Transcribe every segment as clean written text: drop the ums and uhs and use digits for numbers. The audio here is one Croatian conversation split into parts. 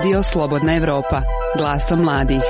Radio Slobodna Evropa, glasom mladih.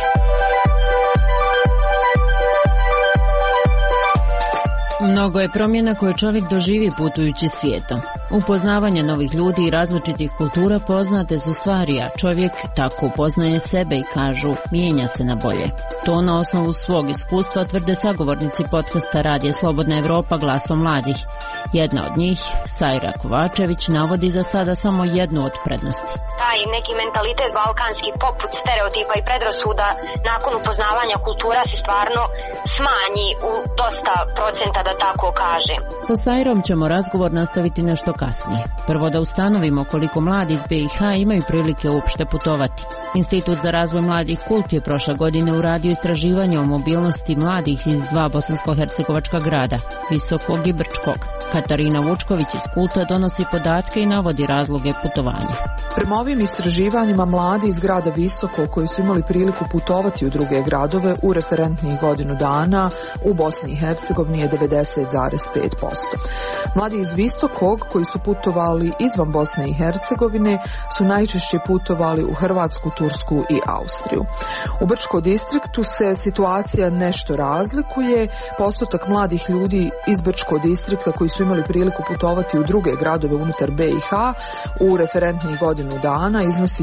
Mnogo je promjena koje čovjek doživi putujući svijetom. Upoznavanje novih ljudi i različitih kultura poznate su stvari, a čovjek tako upoznaje sebe i kažu mijenja se na bolje. To na osnovu svog iskustva tvrde sagovornici podcasta Radija Slobodna Evropa glasom mladih. Jedna od njih, Sajra Kovačević, navodi za sada samo jednu od prednosti. Taj neki mentalitet balkanski poput stereotipa i predrasuda nakon upoznavanja kultura se stvarno smanji u dosta procenta, da tako kažem. Sa Sajrom ćemo razgovor nastaviti nešto kasnije. Prvo da ustanovimo koliko mladi iz BiH imaju prilike uopšte putovati. Institut za razvoj mladih Kult je prošle godine uradio istraživanje o mobilnosti mladih iz dva bosansko-hercegovačka grada, Visokog i Brčkog. Katarina Vučković iz Kulta donosi podatke i navodi razloge putovanja. Prema ovim istraživanjima mladi iz grada Visoko koji su imali priliku putovati u druge gradove u referentnih godinu dana u Bosni i Hercegovini je 90,5%. Mladi iz Visokog koji su putovali izvan Bosne i Hercegovine su najčešće putovali u Hrvatsku, Tursku i Austriju. U Brčkom distriktu se situacija nešto razlikuje. Postotak mladih ljudi iz Brčkog distrikta koji su imali priliku putovati u druge gradove unutar BiH u referentnih godinu dana iznosi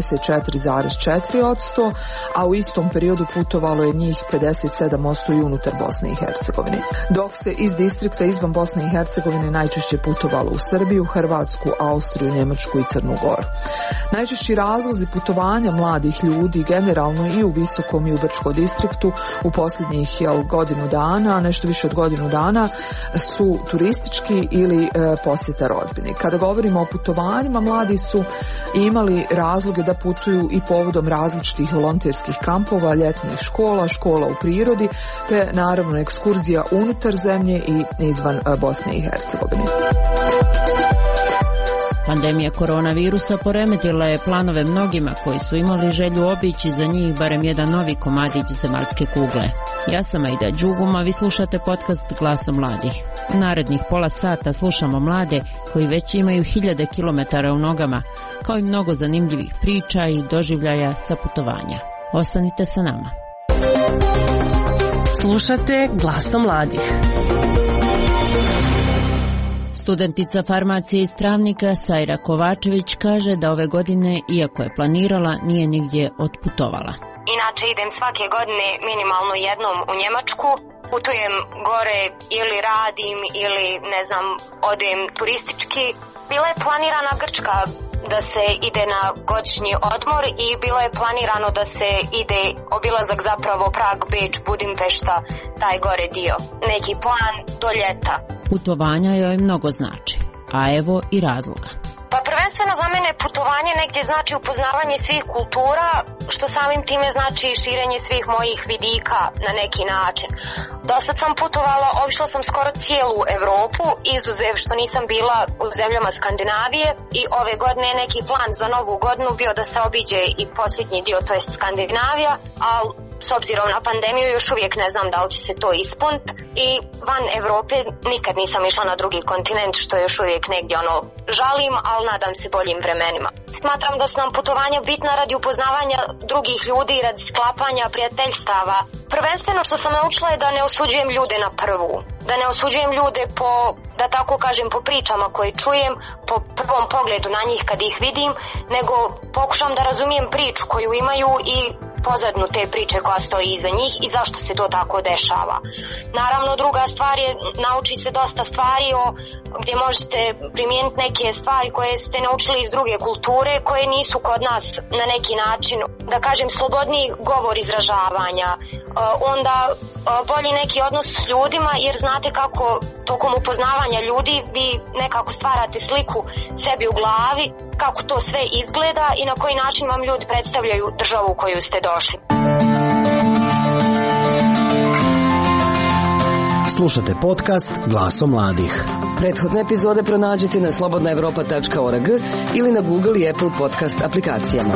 74,4%, a u istom periodu putovalo je njih 57% i unutar Bosne i Hercegovine. Dok se iz distrikta izvan Bosne i Hercegovine najčešće putovalo u Srbiju, Hrvatsku, Austriju, Njemačku i Crnu Goru. Najčešći razlozi putovanja mladih ljudi generalno i u Visokom i u Brčkom distriktu u posljednjih godinu dana, nešto više od godinu dana, su turistički ili posjeta rodbini. Kada govorimo o putovanjima, mladi su imali razloge da putuju i povodom različitih volonterskih kampova, ljetnih škola, škola u prirodi, te naravno ekskurzija unutar zemlje i izvan Bosne i Hercegovine. Pandemija koronavirusa poremetila je planove mnogima koji su imali želju obići za njih barem jedan novi komadić zemaljske kugle. Ja sam Aida Đuguma, vi slušate podcast Glasom mladih. U narednih pola sata slušamo mlade koji već imaju 1000 kilometara u nogama, kao i mnogo zanimljivih priča i doživljaja sa putovanja. Ostanite sa nama. Slušate Glasom mladih. Studentica farmacije iz Travnika Sajra Kovačević kaže da ove godine, iako je planirala, nije nigdje otputovala. Inače idem svake godine minimalno jednom u Njemačku. Putujem gore ili radim ili ne znam, odem turistički. Bila je planirana Grčka da se ide na godišnji odmor i bilo je planirano da se ide obilazak zapravo Prag, Beč, Budimpešta, taj gore dio. Neki plan do ljeta. Putovanja joj mnogo znači, a evo i razloga. Pa prvenstveno za mene putovanje negdje znači upoznavanje svih kultura, što samim time znači širenje svih mojih vidika na neki način. Dosad sam putovala, obišla sam skoro cijelu Europu, izuzev što nisam bila u zemljama Skandinavije i ove godine je neki plan za novu godinu bio da se obiđe i posljednji dio, to jest Skandinavija, ali s obzirom na pandemiju još uvijek ne znam da li će se to ispuniti i van Europe nikad nisam išla na drugi kontinent, što još uvijek negdje žalim, ali nadam se boljim vremenima. Smatram da su nam putovanja bitna radi upoznavanja drugih ljudi, radi sklapanja prijateljstava. Prvenstveno što sam naučila je da ne osuđujem ljude na prvu. Da ne osuđujem ljude po, da tako kažem, po pričama koje čujem, po prvom pogledu na njih kad ih vidim, nego pokušam da razumijem priču koju imaju i pozadnu te priče koja stoji iza njih i zašto se to tako dešava. Naravno, druga stvar je, nauči se dosta stvari gdje možete primijeniti neke stvari koje ste naučili iz druge kulture, koje nisu kod nas na neki način, da kažem, slobodniji govor izražavanja. Onda bolji neki odnos s ljudima, jer znate kako tokom upoznavanja ljudi vi nekako stvarate sliku sebi u glavi, kako to sve izgleda i na koji način vam ljudi predstavljaju državu u koju ste došli. Slušate podcast Glasom mladih. Prethodne epizode pronađite na slobodnaevropa.org ili na Google i Apple podcast aplikacijama.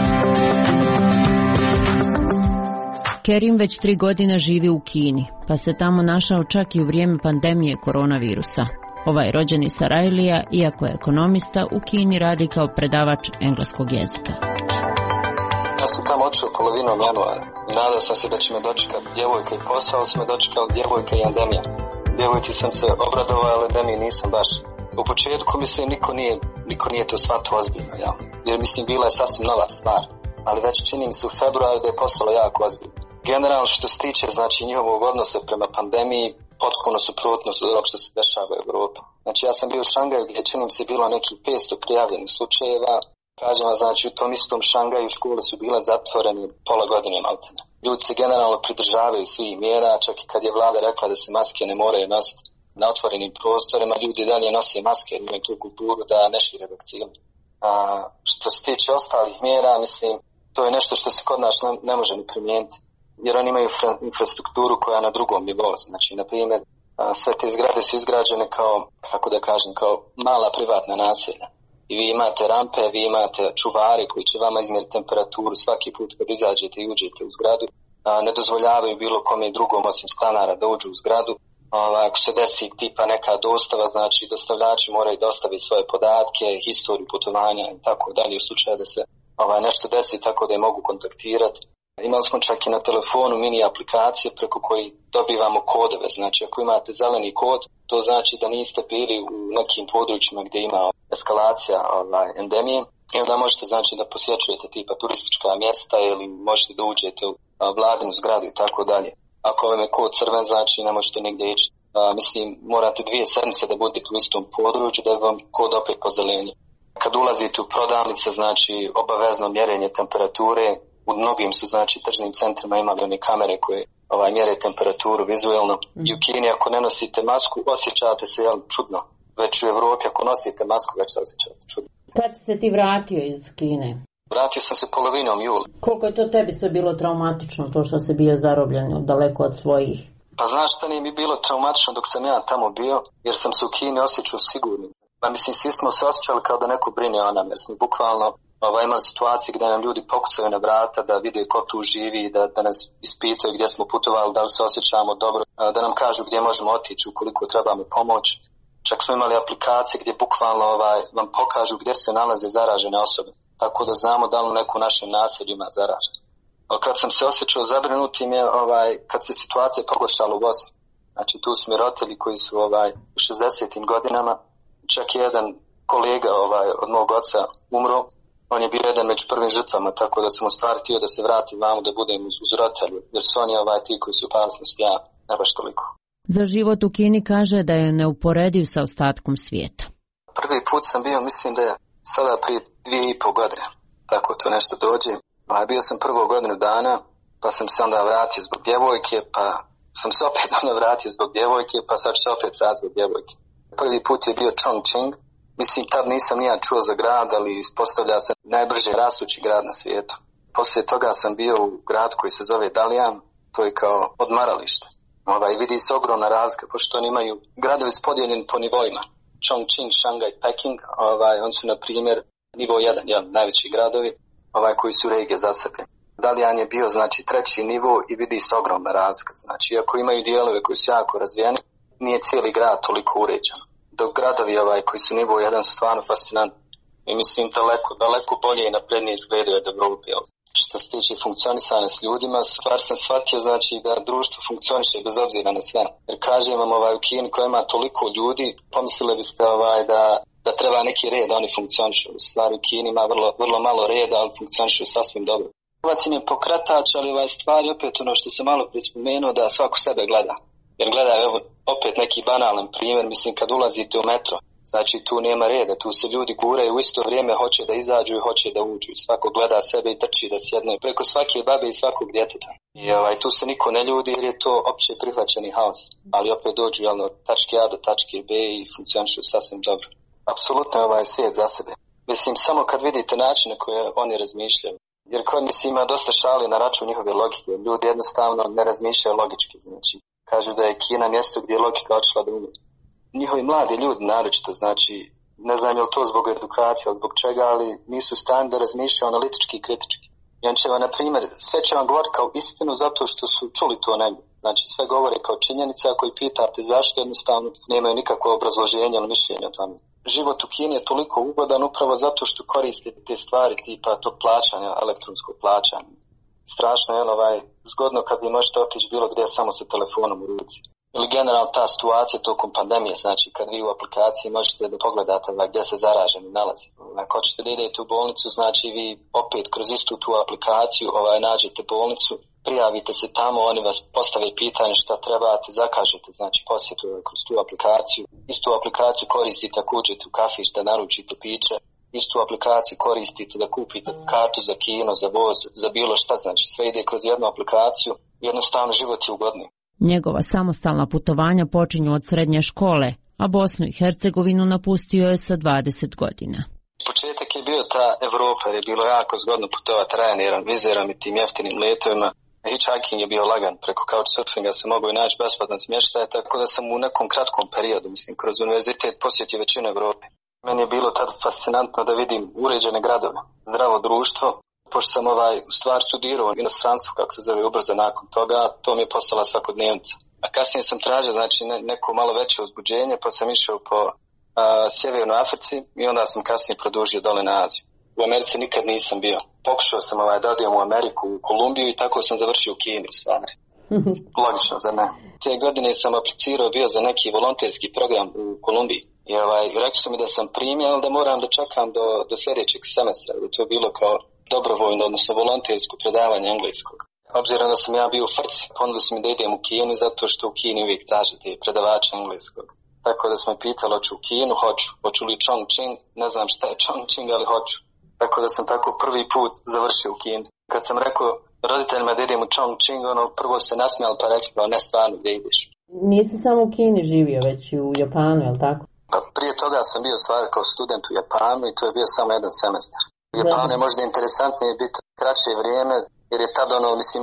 Kerim već 3 godine živi u Kini, pa se tamo našao čak i u vrijeme pandemije koronavirusa. Ovaj rođeni Sarajlija, iako je ekonomista, u Kini radi kao predavač engleskog jezika. Ja sam tamo otišao polovinom januara i nadao sam se da će me dočekati djevojka i posao, ali su me dočekali djevojka i endemija. Djevojci sam se obradovao, ali endemiji nisam baš. U početku mislim niko nije to shvatio ozbiljno, ja. Jer mislim bila je sasvim nova stvar. Ali već čini mi se u februaru da je postalo jako ozbiljno. Generalno što se tiče znači njihovog odnosa prema pandemiji, potpuno suprotno od onog što se dešava u Evropi. Znači ja sam bio u Šangaju gdje čini mi se bilo nekih 500 prijavljenih slučajeva. Kažem vam, znači u tom istom Šangaju škole su bile zatvorene pola godine maltene. Ljudi se generalno pridržavaju svih mjera, čak i kad je vlada rekla da se maske ne moraju nositi na otvorenim prostorima, ljudi dalje nose maske jer imaju tu kulturu da ne šire vakcine. Što se tiče ostalih mjera, mislim, to je nešto što se kod nas ne može ni primijeniti. Jer oni imaju infrastrukturu koja je na drugom nivou. Znači, na primjer, sve te zgrade su izgrađene kao, kako da kažem, kao mala privatna naselja. I vi imate rampe, vi imate čuvari koji će vama izmjeriti temperaturu svaki put kad izađete i uđete u zgradu. Ne dozvoljavaju bilo kome drugom osim stanara da uđu u zgradu. Ako se desi tipa neka dostava, znači dostavljači moraju dostaviti svoje podatke, historiju putovanja i tako dalje u slučaju da se nešto desi tako da je mogu kontaktirati. Imali smo čak i na telefonu mini aplikacije preko koji dobivamo kodove. Znači ako imate zeleni kod, to znači da niste bili u nekim područjima gdje ima eskalacija endemije. I onda možete znači da posjećujete tipa turistička mjesta ili možete da uđete u vladinu zgradu i tako dalje. Ako vam je kod crven, znači ne možete nigdje ići. Mislim, morate 2 sedmice da budete u istom području da vam kod opet pozelenje. Kad ulazite u prodavnice, znači obavezno mjerenje temperature. U mnogim su znači tržnim centrima imali one kamere koje mjere temperaturu vizualno. I u Kini ako ne nosite masku, osjećate se čudno. Već u Evropi ako nosite masku, već se osjećate čudno. Kad si se ti vratio iz Kine? Vratio sam se polovinom jula. Koliko je to tebi sve bilo traumatično, to što si bio zarobljen daleko od svojih? Pa znaš šta nije mi bilo traumatično dok sam ja tamo bio, jer sam se u Kini osjećao sigurno. Pa mislim, svi smo se osjećali kao da neko brine o nam, jer smo bukvalno imali situacije gdje nam ljudi pokucaju na vrata da vide ko tu živi, da nas ispitaju gdje smo putovali, da li se osjećamo dobro, da nam kažu gdje možemo otići ukoliko trebamo pomoć. Čak smo imali aplikacije gdje bukvalno vam pokažu gdje se nalaze zaražene osobe, tako da znamo da li neko u našem naselju ima zaražen. Ali kad sam se osjećao zabrinutim je kad se situacija pogoršala u Bosni. Znači tu su mi roditelji koji su u 60. godinama, čak i jedan kolega od mog oca umro. On je bio jedan među prvim žrtvama, tako da sam u stvari htio da se vratim vamo da budem uz roditelju, jer su oni ti koji su opasnost, ja ne baš toliko. Za život u Kini kaže da je neuporediv sa ostatkom svijeta. Prvi put sam bio, mislim da je sada prije 2,5 godine, tako to nešto dođe. Bio sam prvo godinu dana, pa sam se onda vratio zbog djevojke, pa sam se opet onda vratio zbog djevojke, pa sad ću se opet vratiti zbog djevojke. Prvi put je bio Chongqing. Mislim, tad nisam nija čuo za grad, ali ispostavlja se najbrže rastući grad na svijetu. Poslije toga sam bio u gradu koji se zove Dalian, to je kao odmaralište. Vidi se ogromna razlika, pošto oni imaju gradovi podijeljeni po nivoima. Chongqing, Shanghai, Peking, oni su na primjer nivo 1, najveći gradovi, koji su regije za sebe. Dalian je bio znači 3. nivo i vidi se ogromna razlika. Znači, iako imaju dijelove koji su jako razvijeni, nije cijeli grad toliko uređen. Dok gradovi koji su nivo 1 su stvarno fascinantni. I mislim daleko bolje i naprednije izgledaju od Evrope. Što se tiče funkcionisanja s ljudima, stvar sam shvatio znači da društvo funkcioniše bez obzira na sve. Jer kažem vam u Kini koja ima toliko ljudi, pomislili biste da treba neki red da oni funkcionišu. U stvari u Kini ima vrlo malo reda, ali funkcionišu sasvim dobro. Novac im je pokretač, ali stvari opet ono što sam malo prije spomenuo da svako sebe gleda. Jer gledaj, evo, opet neki banalan primjer, mislim kad ulazite u metro, znači tu nema reda, tu se ljudi guraju u isto vrijeme, hoće da izađu i hoće da uđu. Svako gleda sebe i trči da sjedne preko svake babe i svakog djeteta. I tu se niko ne ljudi jer je to opće prihvaćeni haos, ali opet dođu od tačke A do tačke B i funkcionišu sasvim dobro. Apsolutno je svijet za sebe. Mislim, samo kad vidite način na koje oni razmišljaju. Jer kod mislim ima dosta šali na račun njihove logike. Ljudi jednostavno ne razmišljaju logički, znači. Kažu da je Kina mjesto gdje je logika odšla da umre. Njihovi mladi ljudi naročito, znači, ne znam je li to zbog edukacije ili zbog čega, ali nisu u stanju da razmišljaju analitički i kritički. I on će vam, na primjer, sve će vam govoriti kao istinu zato što su čuli to negdje. Znači sve govore kao činjenice, ako ih pitate zašto, jednostavno nemaju nikakvo obrazloženje ili mišljenje o tome. Život u Kini je toliko ugodan upravo zato što koristite te stvari tipa tog plaćanja, elektronskog plaćanja. Strašno je zgodno kad vi možete otići bilo gdje samo sa telefonom u ruci. Ili generalno ta situacija tokom pandemije, znači kad vi u aplikaciji možete da pogledate gdje se zaraženi nalazi. Ako hoćete da idete u bolnicu, znači vi opet kroz istu tu aplikaciju nađete bolnicu, prijavite se tamo, oni vas postave pitanje šta trebate, zakažete, znači posjetu kroz tu aplikaciju. Istu aplikaciju koristite ako uđete u kafić da naručite piće, istu aplikaciju koristite da kupite kartu za kino, za voz, za bilo šta, znači sve ide kroz jednu aplikaciju, jednostavno život je ugodniji. Njegova samostalna putovanja počinju od srednje škole, a Bosnu i Hercegovinu napustio je sa 20 godina. Početak je bio ta Evropa, jer je bilo jako zgodno putovati Ryanairom, Vizerom i tim jeftinim letovima. Hitchhiking je bio lagan, preko couchsurfinga se mogu i naći besplatan smještaj, tako da sam u nekom kratkom periodu, kroz univerzitet posjetio većinu Evrope. Meni je bilo tada fascinantno da vidim uređene gradove, zdravo društvo. Pošto sam u stvar studirao u inostranstvu, kako se zove, ubrzo nakon toga, to mi je postala svakodnevnica. A kasnije sam tražio neko malo veće uzbuđenje, pa sam išao po Sjevernoj Africi i onda sam kasnije produžio dole na Aziju. U Americi nikad nisam bio. Pokušao sam da odem u Ameriku, u Kolumbiju i tako sam završio u Kini u stvari. Logično, zar ne? Te godine sam aplicirao bio za neki volonterski program u Kolumbiji. I rekli su mi da sam primjen, ali da moram da čekam do sljedećeg semestra. To je bilo kao dobrovoljno, odnosno volontersko predavanje engleskog. Obzirom da sam ja bio u Frci, ponudili su mi da idem u Kinu zato što u Kini uvijek tražite predavača engleskog. Tako da smo me pitali, hoću u Kinu, hoću li Chongqing, ne znam šta je Chongqing, ali hoću. Tako da sam tako prvi put završio u Kini. Kad sam rekao roditeljima da idem u Chongqing, prvo se nasmijali pa rekli, ne stvarno, gdje ideš? Nisi samo u Kini živio, već i u Japanu, je li tako? Pa prije toga sam bio stvar kao student u Japanu i to je bio samo jedan semestar. U Japanu je možda interesantnije biti kraće vrijeme, jer je tad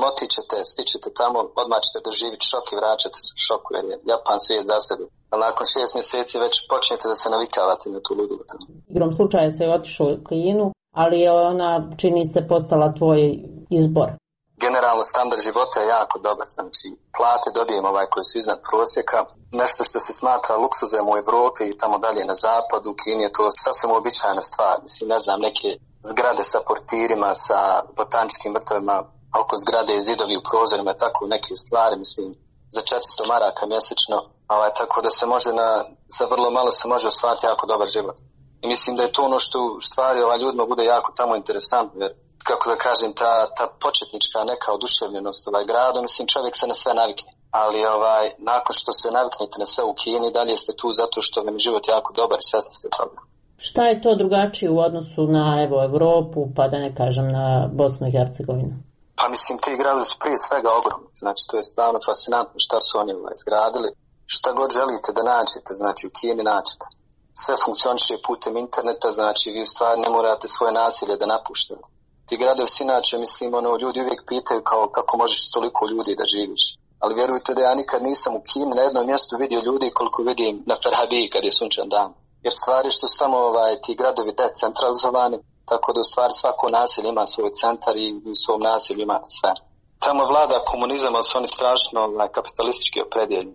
stičete tamo, odmah ćete doživjeti šok i vraćate se u šoku, jer je Japan svijet za sebe. A nakon 6 mjeseci već počnete da se navikavate na tu ludu. Igrom slučaja se je otišao u Kinu, ali je ona, čini se, postala tvoj izbor. Generalno standard života je jako dobar, znači plate dobijemo koji su iznad prosjeka, nešto što se smatra luksuzom u Evropi i tamo dalje na zapadu, u Kini je to sasvim uobičajena stvar, ne znam, neke zgrade sa portirima, sa botaničkim vrtovima, oko zgrade i zidovi u prozorima, tako neke stvari, za 400 maraka mjesečno, tako da se može za vrlo malo se može ostvariti jako dobar život. I mislim da je to ono što u stvari ljudima bude jako tamo interesantno, jer kako da kažem, ta početnička neka oduševljenost gradom, čovjek se na sve navikne. Ali nakon što se naviknete na sve u Kini, dalje ste tu zato što vam je život jako dobar i svjesni ste toga. Šta je to drugačije u odnosu na Evropu, pa da ne kažem na Bosnu i Hercegovinu? Pa ti gradovi su prije svega ogromni, znači to je stvarno fascinantno šta su oni izgradili. Šta god želite da nađete, znači u Kini nađete. Sve funkcioniše putem interneta, znači vi u stvari ne morate svoje naselje da napuštate. Ti gradovi su inače, ljudi uvijek pitaju kako možeš toliko ljudi da živiš. Ali vjerujte da ja nikad nisam u Kini na jednom mjestu vidio ljudi koliko vidim na Ferhadiji kad je sunčan dan. Jer stvari što su tamo ti gradovi decentralizovani, tako da u stvari svako naselje ima svoj centar i u svom naselju imate sve. Tamo vlada komunizam, ali su oni strašno kapitalistički opredjeljeni.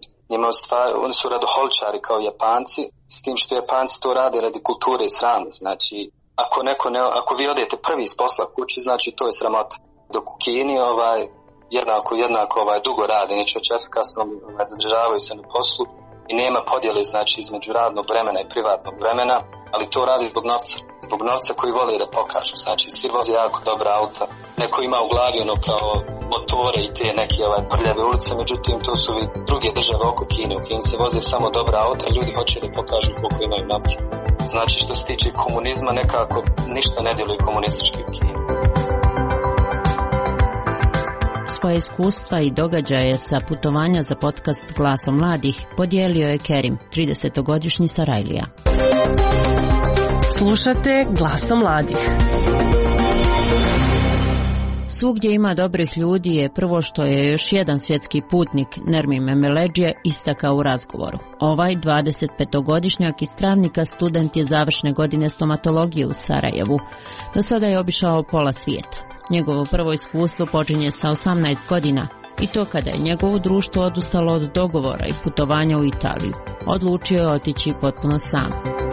Oni su radoholičari kao Japanci, s tim što Japanci to rade radi kulture i srame. Znači, ako vi odete prvi iz posla kući, znači to je sramota. Dok u Kini jednako dugo rade, neće efikasno zadržavaju se na poslu i nema podjele znači između radnog vremena i privatnog vremena, ali to radi zbog novca koji vole da pokažu. Znači svi voze jako dobra auta, neko ima u glavi kao motore i te neke prljave ulice, međutim to su druge države oko Kine. U Kini se voze samo dobra auta, ljudi hoće da pokažu koliko imaju novca. Znači što se tiče komunizma, nekako ništa ne djeluje komunistički u Kini. Svoje iskustva i događaje sa putovanja za podcast Glasom mladih podijelio je Kerim, 30-godišnji Sarajlija. Slušate Glasom mladih. Svugdje ima dobrih ljudi je prvo što je još jedan svjetski putnik, Nermin Memeledžije, istakao u razgovoru. Ovaj 25-godišnjak iz Travnika student je završne godine stomatologije u Sarajevu. Do sada je obišao pola svijeta. Njegovo prvo iskustvo počinje sa 18 godina i to kada je njegovo društvo odustalo od dogovora i putovanja u Italiju. Odlučio je otići potpuno sam.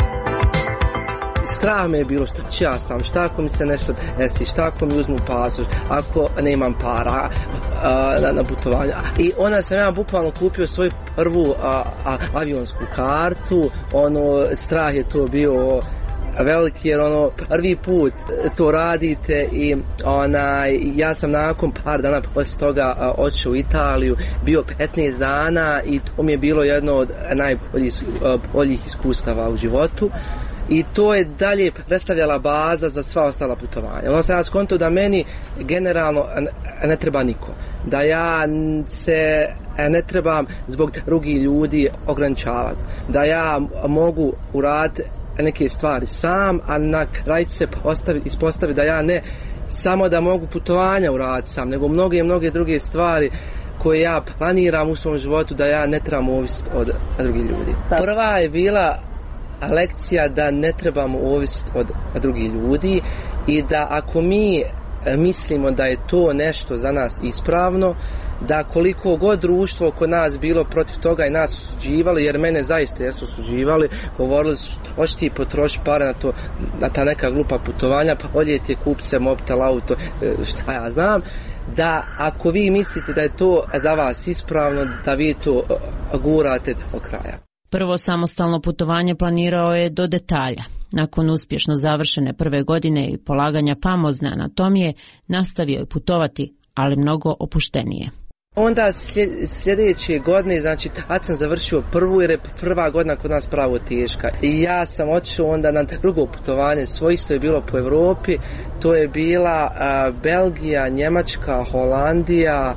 Strah me je bilo što će ja sam, šta ako mi se nešto desi, šta ako mi uzmu pasoš, ako nemam para na putovanje. I onda sam ja bukvalno kupio svoju prvu avionsku kartu, strah je to bio veliki jer prvi put to radite i ja sam nakon par dana poslije toga otišao u Italiju, bio 15 dana i to mi je bilo jedno od najboljih iskustava u životu. I to je dalje predstavljala baza za sva ostala putovanja. Ono sam ja skontao da meni generalno ne treba niko. Da ja se ne trebam zbog drugih ljudi ograničavati. Da ja mogu uraditi neke stvari sam, a na kraju se ispostavi da ja ne samo da mogu putovanja uraditi sam, nego mnoge druge stvari koje ja planiram u svom životu da ja ne trebam ovisiti od drugih ljudi. Prva je bila lekcija da ne trebamo ovisiti od drugih ljudi i da ako mi mislimo da je to nešto za nas ispravno, da koliko god društvo kod nas bilo protiv toga i nas osuđivali, jer mene zaista jesu osuđivali, govorili su hoće ti potrošiti pare na ta neka glupa putovanja, pa odjeti je kup se mobitel, auto, šta ja znam, da ako vi mislite da je to za vas ispravno, da vi to gurate do kraja. Prvo samostalno putovanje planirao je do detalja. Nakon uspješno završene prve godine i polaganja famozne anatomije, nastavio je putovati, ali mnogo opuštenije. Onda sljedeće godine, znači tad sam završio prvu jer je prva godina kod nas pravo teška. I ja sam otišao onda na drugo putovanje, svojisto je bilo po Europi, to je bila Belgija, Njemačka, Holandija,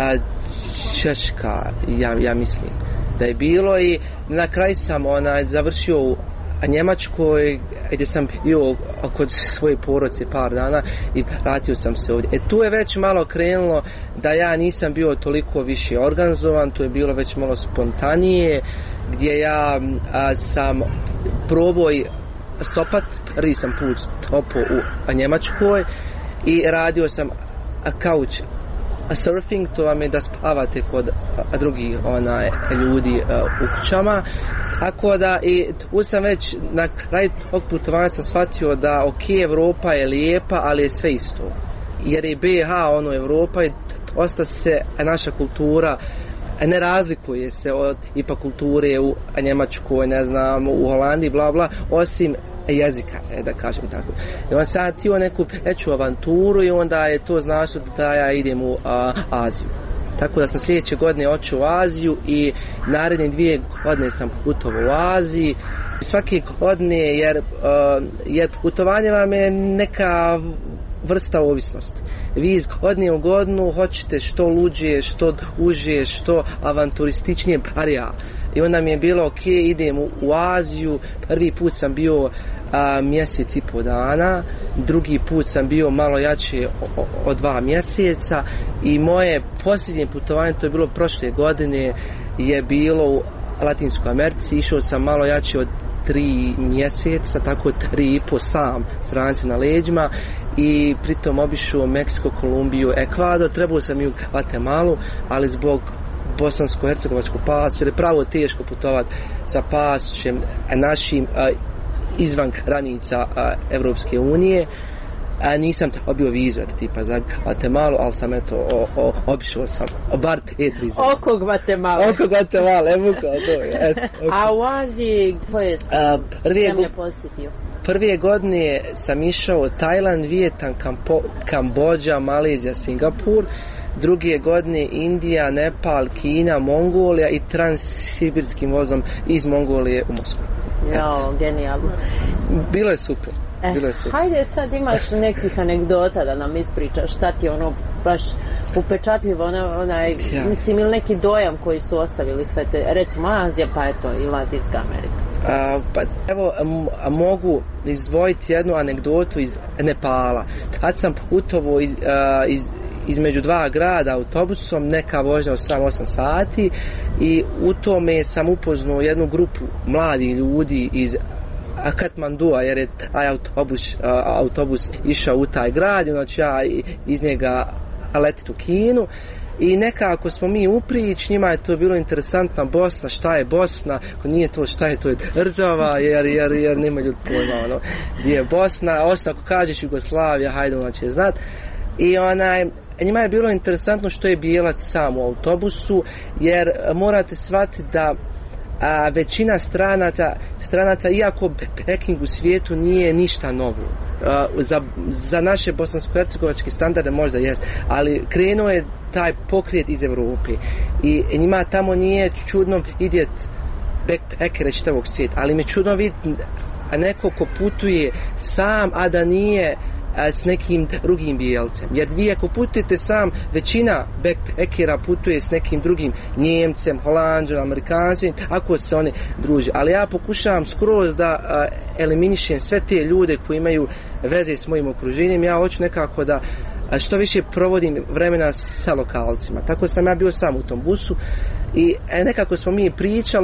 Češka, ja mislim da je bilo i na kraju sam završio u Njemačkoj gdje sam bio kod svoje porodice par dana i vratio sam se ovdje. Tu je već malo krenulo da ja nisam bio toliko više organizovan, tu je bilo već malo spontanije gdje ja sam probao stopat, prvi sam put stopao u Njemačkoj i radio sam couch surfing, to vam je da spavate kod drugih ljudi u kućama. Tako da i tu sam već na kraju tog putovanja sam shvatio da Evropa je lijepa, ali je sve isto. Jer je BiH Evropa i dosta se naša kultura ne razlikuje se od ipak kulture u Njemačkoj, ne znam, u Holandiji, bla bla, osim jezika, da kažem tako. I onda sam htio neku veću avanturu i onda je to značilo da ja idem u Aziju. Tako da sam sljedeće godine otišao u Aziju i naredne 2 godine sam putovao u Aziji. Svake godine, jer putovanje vam je neka vrsta ovisnosti. Vi iz godine u godinu hoćete što luđe, što uže, što avanturističnije parija. I onda mi je bilo ok, idem u Aziju, prvi put sam bio mjesec i pol dana, drugi put sam bio malo jače od 2 mjeseca i moje posljednje putovanje, to je bilo prošle godine, je bilo u Latinskoj Americi, išao sam malo jače od 3 mjeseca, tako 3,5 sam stranice na leđima i pritom obišao Meksiko, Kolumbiju, Ekvador, trebao sam i u Guatemalu, ali zbog bosansko-hercegovačkog pasa, jer je pravo teško putovati sa pasošem našim izvan granica Evropske unije. Nisam dobio vizu tipa za Guatemalu, ali sam obišao sam bar 3 zemlje. Oko Guatemala. Oko Guatemala, evo kao to je. A u Aziji koje zemlje posjetio? Prve godine sam išao Tajland, Vijetnam, Kambodža, Malezija, Singapur. Druge godine Indija, Nepal, Kina, Mongolija i transsibirskim vozom iz Mongolije u Moskvu. Jao, genijalno. Bilo je super. Hajde sad imaš nekih anegdota da nam ispričaš šta ti baš upečatljivo mislim ili neki dojam koji su ostavili sve te, recimo Azija pa eto i Latinska Amerika. Pa evo mogu izdvojiti jednu anegdotu iz Nepala. Tad sam putovao između 2 grada autobusom, neka vožnja od 7-8 sati i u tome sam upoznao jednu grupu mladih ljudi iz Katmandua, jer je taj autobus išao u taj grad, i onda ću ja iz njega letiti u Kinu. I nekako smo mi u prič, njima je to bilo interesantna Bosna, šta je Bosna, ako nije to šta je, to je država, jer nema ljudi pojma, gdje je Bosna, osim ako kažeš Jugoslavija, hajde ona će znat. I njima je bilo interesantno što je bijelac sam u autobusu, jer morate shvatiti da većina stranaca, iako Peking u svijetu nije ništa novo, za naše bosansko-hercegovačke standarde možda jest, ali krenuo je taj pokret iz Europe i njima tamo nije čudno vidjeti backpackere čitavog svijeta, ali mi je čudno vidjeti neko ko putuje sam, a da nije s nekim drugim bijelcem. Jer vi ako putujete sam, većina backpackera putuje s nekim drugim Njemcem, Holanđom, Amerikancem, ako se oni druže. Ali ja pokušavam skroz da eliminišem sve te ljude koji imaju veze s mojim okruženjem. Ja hoću nekako da što više provodim vremena sa lokalcima. Tako sam ja bio sam u tom busu i nekako smo mi pričali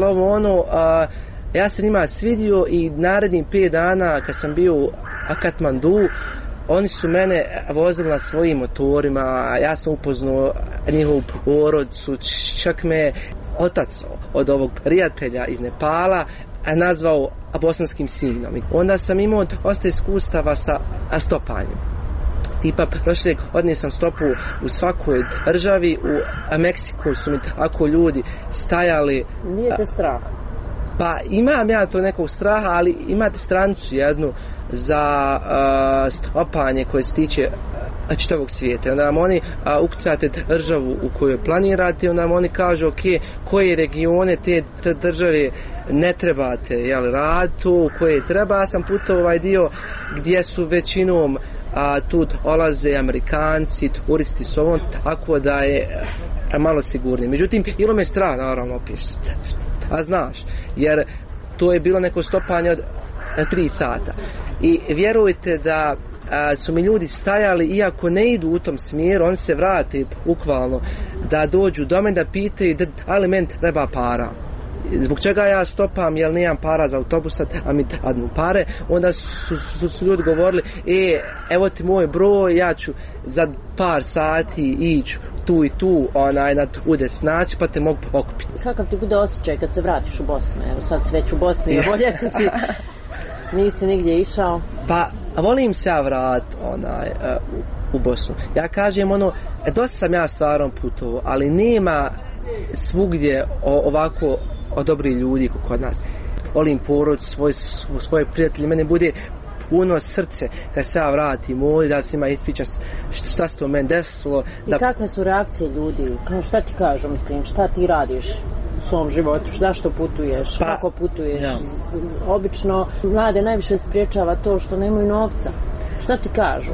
ja sam njima svidio i narednih 5 dana kad sam bio u Katmandu, oni su mene vozili na svojim motorima, ja sam upoznao njihovu porodicu, čak me otac od ovog prijatelja iz Nepala nazvao bosanskim sinom. Onda sam imao dosta iskustava sa stopanjem. Tipa, prošle godine sam stopao u svakoj državi, u Meksiku su mi tako ljudi stajali. Nije te strah? Pa imam ja to nekog straha, ali imate stranicu jednu za stopanje koje se tiče čitavog svijeta. Onda vam oni ukucate državu u kojoj planirate, onda vam oni kažu koje regione te države ne trebate raditi, koje treba. Ja sam putao ovaj dio gdje su većinom tu dolaze Amerikanci, turisti s ovom, tako da je malo sigurnije. Međutim, bilo me strah, naravno, a znaš, jer to je bilo neko stopanje od 3 sata. I vjerujte da su mi ljudi stajali, iako ne idu u tom smjeru, oni se vrate bukvalno da dođu do mene da pitaju da li meni treba para. Zbog čega ja stopam, jer nemam para za autobusa, a mi dadnu pare. Onda su ljudi govorili, evo ti moj broj, ja ću za par sati ići tu i tu u destinaciju, pa te mogu pokupiti. Kakav ti bude osjećaj kad se vratiš u Bosnu? Evo sad si već u Bosni, voljeti si, nisi nigdje išao. Pa volim se ja vratiti u Bosnu. Ja kažem dosta sam ja stvarno putovao, ali nema svugdje ovako dobri ljudi kod nas. Volim porodicu, svoje prijatelje, mene bude puno srce kad se ja vratim ovdje, da se ima ispričam šta se to meni desilo. I kakve su reakcije ljudi? Šta ti kažu, šta ti radiš u svom životu, zašto putuješ, kako putuješ? Ja. Obično mlade najviše spriječava to što nemaju novca. Šta ti kažu?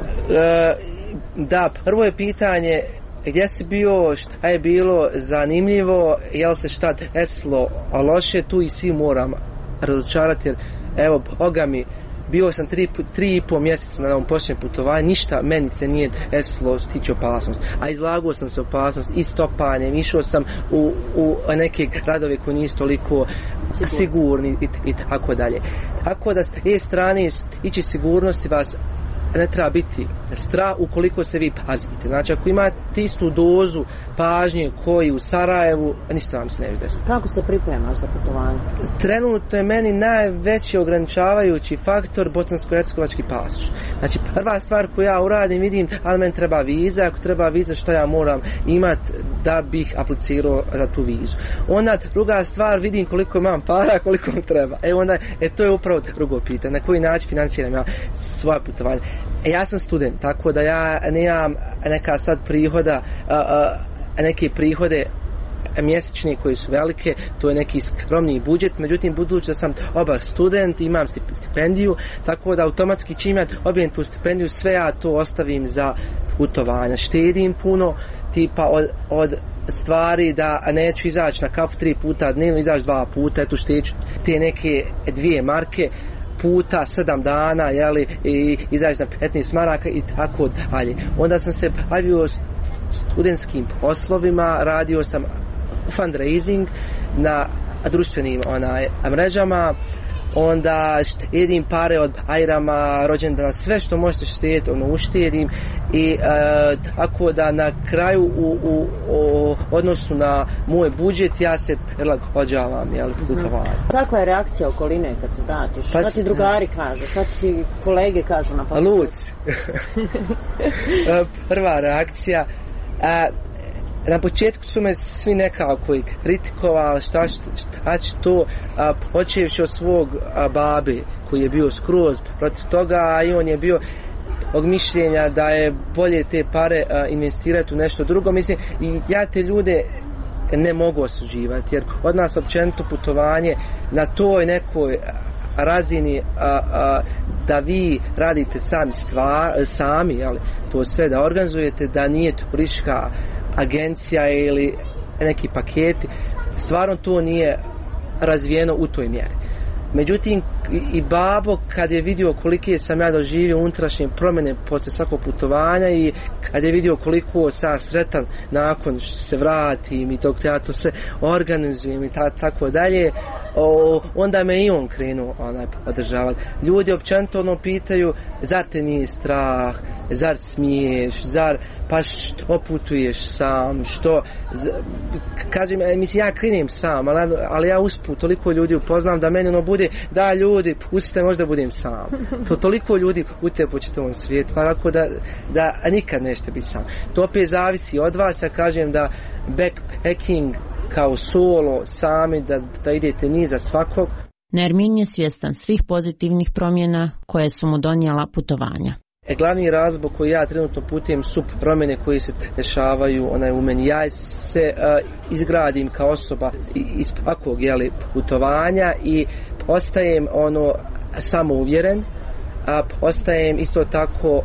Da, prvo je pitanje gdje si bio, šta je bilo zanimljivo, jel se šta desilo loše, tu i svi moram razočarati, jer evo, Boga mi, bio sam 3,5 mjeseca na ovom posljednjem putovanju, ništa meni se nije desilo što tiče opasnosti, a izlagao sam se opasnosti i stopanjem, išao sam u neke gradove koji nisu toliko sigurni i tako dalje. Tako da s te strane ići sigurnosti vas ne treba biti strah ukoliko se vi pazite. Znači ako imate istu dozu pažnje koji u Sarajevu, ništa vam se ne bi desilo. Kako se pripremaš za putovanje? Trenutno je meni najveći ograničavajući faktor bosansko-hercegovački pasoš. Znači prva stvar koju ja uradim, vidim ali meni treba viza, ako treba viza što ja moram imati da bih aplicirao za tu vizu. Onda druga stvar, vidim koliko imam para, koliko mi treba. To je upravo drugo pitanje, na koji način financiram ja svoje putovanje. Ja sam student, tako da ja nemam neka sad prihoda, neke prihode mjesečni koji su velike, to je neki skromni budžet, međutim budući da sam oba student, imam stipendiju, tako da automatski čim ja dobijem tu stipendiju, sve ja to ostavim za putovanja. Štedim puno, tipa od stvari da neću izaći na kafu 3 puta dnevno, izaći 2 puta, eto šteću te neke 2 marke puta 7 dana, i izaći na 15 maraka i tako dalje. Onda sam se bavio studentskim poslovima, radio sam fundraising na društvenim mrežama, onda štedim pare od ajrama, rođendana, sve što možete štediti, uštedim i tako da na kraju u odnosu na moj budžet ja se prilagođavam putovanju. Kakva je reakcija okoline kad se vratiš? Šta ti drugari kažu? Šta ti kolege kažu na podcastu? Luc. Prva reakcija, na početku su me svi nekako i kritikovali šta će to, počevši od svog babe koji je bio skroz protiv toga, i on je bio od mišljenja da je bolje te pare investirati u nešto drugo. Mislim, i ja te ljude ne mogu osuđivati, jer od nas općenito putovanje na toj nekoj razini da vi radite sami, to sve da organizujete, da nije turistička agencija ili neki paketi, stvarno to nije razvijeno u toj mjeri. Međutim, i babo kad je vidio kolike sam ja doživio unutrašnje promjene poslije svakog putovanja i kad je vidio koliko sam sretan nakon što se vratim i dok ja to sve organizujem i tako dalje, onda me i on krenuo podržavati. Ljudi općenito pitaju, zar te nije strah, zar smiješ, zar pa što putuješ sam, što kažem, mislim, ja krenem sam, ali ja usput toliko ljudi upoznam da meni bude, da ljudi, pustite, možda budem sam. To toliko ljudi putuje po čitavom svijetu, tako da nikad nećete biti sam. To opet zavisi od vas, ja kažem da backpacking kao solo, sami, da idete ni za svakog. Nermin je svjestan svih pozitivnih promjena koje su mu donijela putovanja. Glavni razlog koji ja trenutno putujem su promjene koje se dešavaju u meni. Ja se izgradim kao osoba iz svakog putovanja i postajem samouvjeren, a postajem isto tako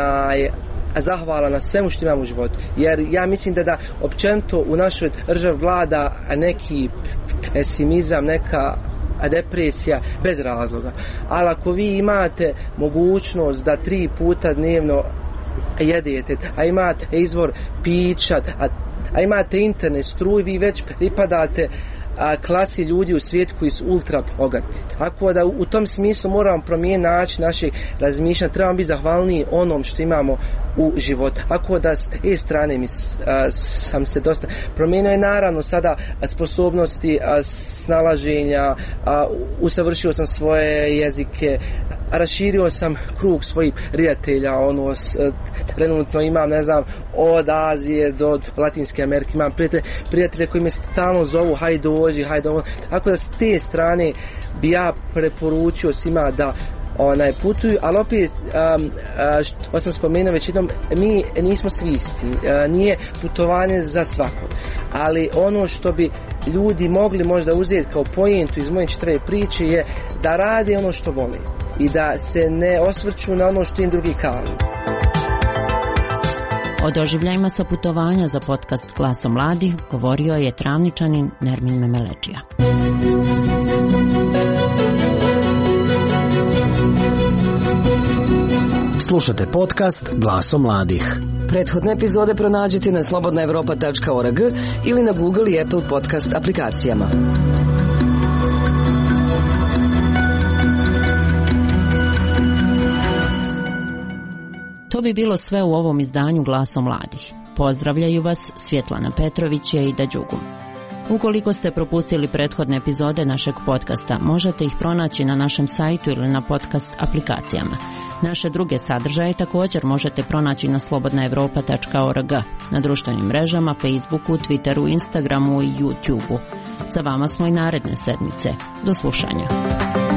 zahvala na svemu što imam u životu. Jer ja mislim da općenito u našoj državi vlada neki pesimizam, neka depresija bez razloga. Ali ako vi imate mogućnost da 3 puta dnevno jedete, a imate izvor pića, a imate internet, struju, vi već pripadate klasi ljudi u svijetu koji su ultra bogati. Tako da u tom smislu moramo promijeniti način našeg razmišljanja, trebamo biti zahvalniji onom što imamo u životu. Tako da s te strane sam se dosta promijenio, je naravno sada sposobnosti snalaženja, usavršio sam svoje jezike, raširio sam krug svojih prijatelja, trenutno imam, ne znam, od Azije do Latinske Amerike, imam prijatelje koji me stalno zovu, hajde dođi, hajde ovo. Tako da s te strane bi ja preporučio svima da putuju, ali opet što sam spomenuo već jednom, mi nismo svi isti, nije putovanje za svakog, ali ono što bi ljudi mogli možda uzeti kao pojentu iz moje čitave priče je da rade ono što vole i da se ne osvrću na ono što im drugi kažu. O doživljajima sa putovanja za podcast Glasom mladih govorio je Travničanin Nermin Memeleđija. Slušate podcast Glasom mladih. Prethodne epizode pronađite na slobodnaevropa.org ili na Google i Apple podcast aplikacijama. To bi bilo sve u ovom izdanju Glasom mladih. Pozdravljaju vas Svjetlana Petrović i Aida Đugum. Ukoliko ste propustili prethodne epizode našeg podcasta, možete ih pronaći na našem sajtu ili na podcast aplikacijama. Naše druge sadržaje također možete pronaći na slobodnaevropa.org, na društvenim mrežama, Facebooku, Twitteru, Instagramu i YouTubeu. Sa vama smo i naredne sedmice. Do slušanja.